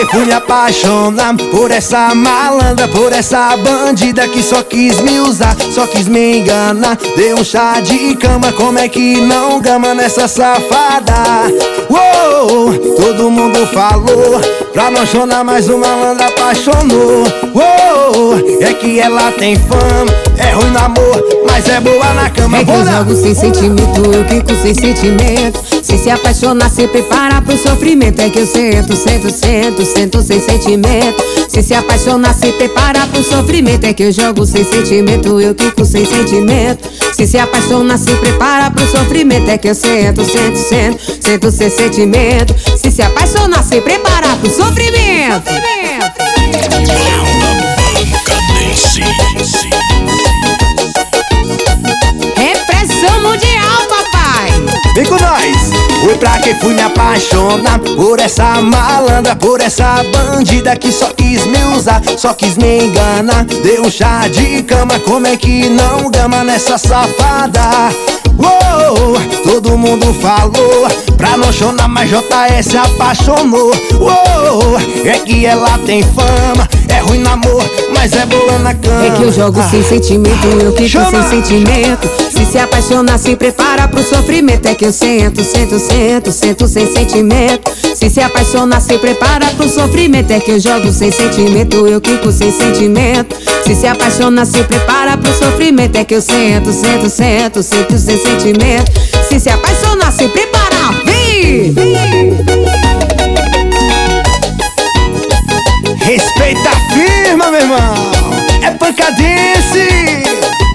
fui me apaixonar por essa malandra, por essa bandida que só quis me usar, só quis me enganar. Dei um chá de cama, como é que não gama nessa safada? Uou, todo mundo falou pra não chorar, mas o malandro apaixonou. Uou, é que ela tem fama, é ruim no amor, mas é boa na cama. É que eu jogo sem sentimento, eu fico sem sentimento. Se apaixonar, se prepara pro sofrimento. É que eu sento sem sentimento. Se apaixonar, se prepara pro sofrimento. É que eu jogo sem sentimento, eu fico sem sentimento. Se apaixonar, se prepara pro sofrimento. É que eu sento sem sentimento. Se apaixonar, se prepara pro sofrimento. Repressão mundial, papai. Vem com nós! Foi pra que fui me apaixonar por essa malandra, por essa bandida que só quis me usar, só quis me enganar. Dei um chá de cama, como é que não gama nessa safada? Uou, todo mundo falou pra não chorar, mas JS apaixonou. Uou, é que ela tem fama, é ruim no amor, mas é boa na cama. É que eu jogo sem sentimento, eu fico sem sentimento. Se apaixonar, se prepara pro sofrimento. É que eu sento sem sentimento. Se apaixonar, se prepara pro sofrimento. É que eu jogo sem sentimento, eu fico sem sentimento. Se apaixonar, se prepara pro sofrimento. É que eu sento sem sentimento. Se apaixonar, se prepara, vem! Respeita a firma, meu irmão. É Pancadense.